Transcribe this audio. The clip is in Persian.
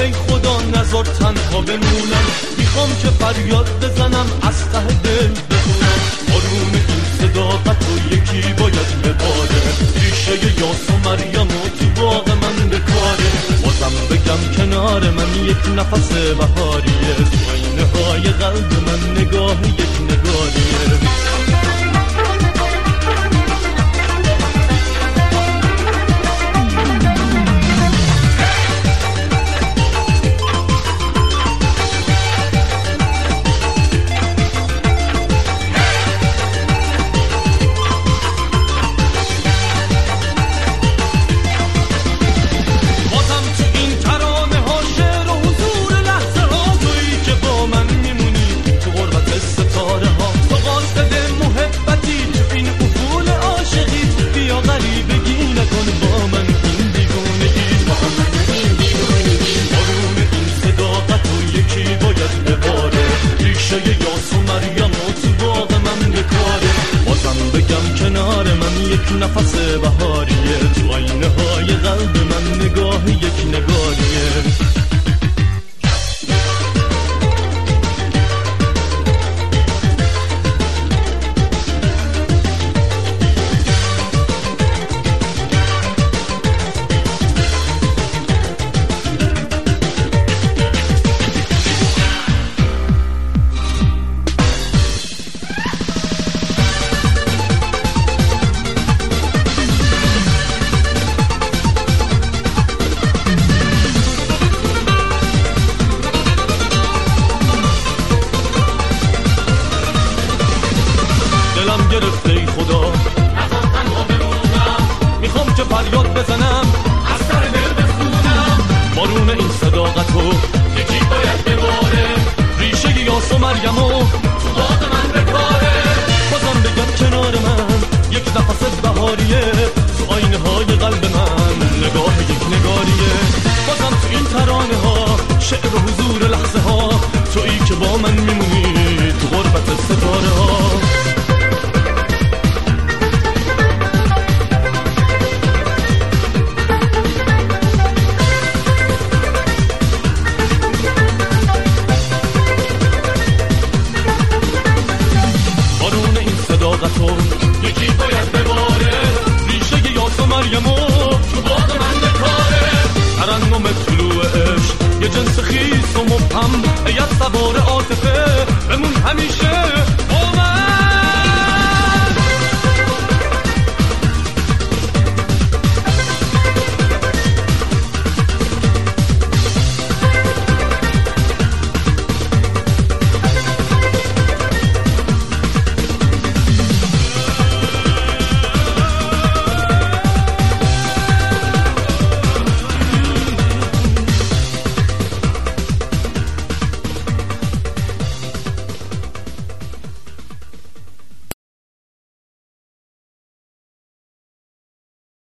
ای خدا نذار تنها بمونم، میخوام که فریاد بزنم از ته دل بخونم. آروم این صداقت و یکی باید بباره، ریشه یاس و مریم و تو باغ من بکاره. بازم بگم کنار من یک نفس بهاریه، تو آینه های قلب من نگاه یک نگاریه. نفس بهاریه، تو آینه های قلب من نگاه یک نگاریه. دلم گرفته ای خدا نذار تنها بمونم، میخوام که فریاد بزنم از سر دل بخونم. بارون این صداقتو یکی باید بباره، ریشه یاس و مریم و تو باغ من بکاره. بازم بگم کنار من یک نفس بهاریه، تو آینه های قلب من نگاه یک نگاریه. بازم تو این ترانه ها شعر و حضور لحظه ها، تویی که با من میمونی تو غربت ستاره ها. یکی باید بباره، ریشه یاس و مریم و تو باغ من بکاره. ترنم طلوع عشق یه جنس خیس و مبهم، هیت سوار عاطفه بمون همیشه